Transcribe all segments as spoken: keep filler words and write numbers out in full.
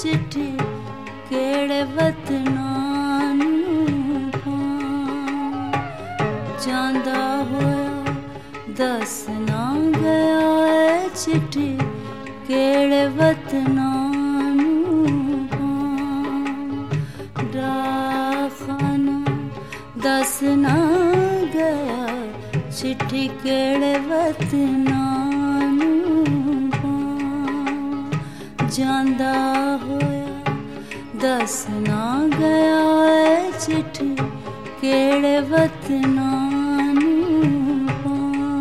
चिट्ठी केड़े वतनां नूं पां। जांदा होया दस ना गया ऐ चिट्ठी केड़े वतनां नूं पां। डाकखाना दस ना गया चिट्ठी केड़े वतनां नूं पां। जांदा होया दस ना गया ऐ चिट्ठी केड़े वतनां नूं पां।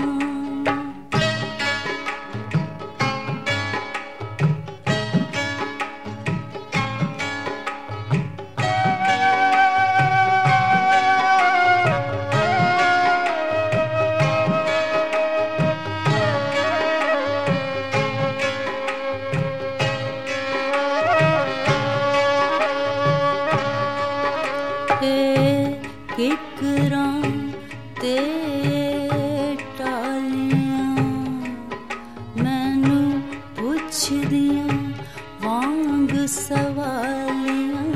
किकरां ते टालियां मैनू पुछदियां वांग सवालियां।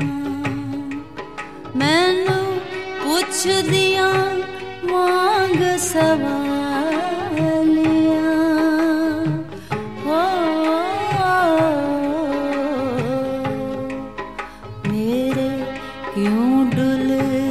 मैनू पुछदियां वांग सवालियां। हो मेरे क्यों डुल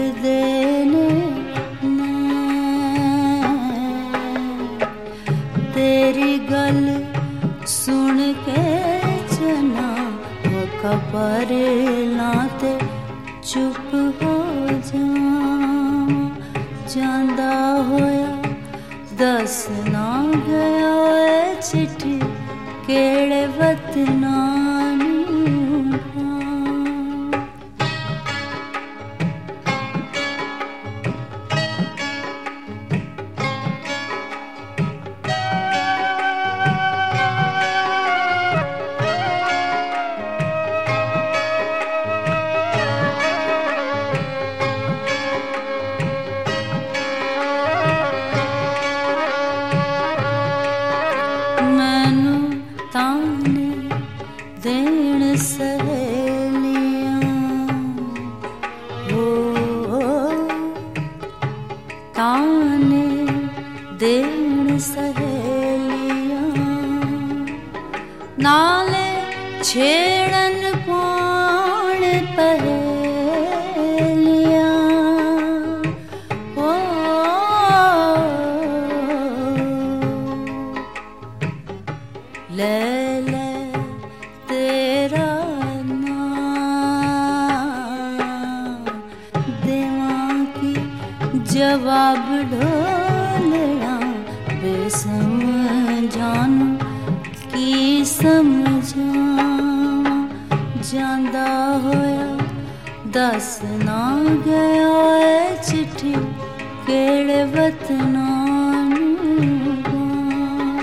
तेरी गल सुन के जना वो खबर लाते चुप हो जावां। जांदा होया दस ना गया ऐ चिट्ठी केड़े वतनां नूं पां। मैनू ताने देण सहेलियां हो ताने देण सहेलियां। नाले छेड़न पाण पहेलियां। हो ले ले तेरा नाम देवां की जवाब ढोलया बेसमझान की समझावां। जांदा होया दस ना गया ऐ चिट्ठी केड़े वतनां नूं पां।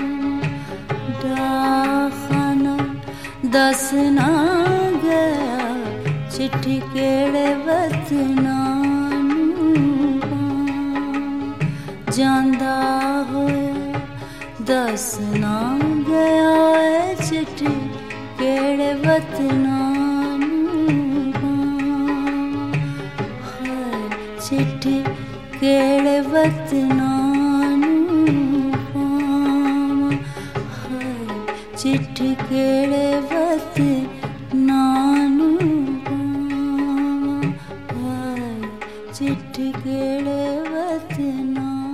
डाकखाना दस ना गया चिट्ठी केड़े वतनां नूं पां। जांदा होया दस ना गया ऐ चिट्ठी केड़े वतनां नूं पां। हाय चिट्ठी केड़े वतनां नूं पां। हाय चिट्ठी केड़े वतनां नूं पां। हाय चिट्ठी केड़े वतनां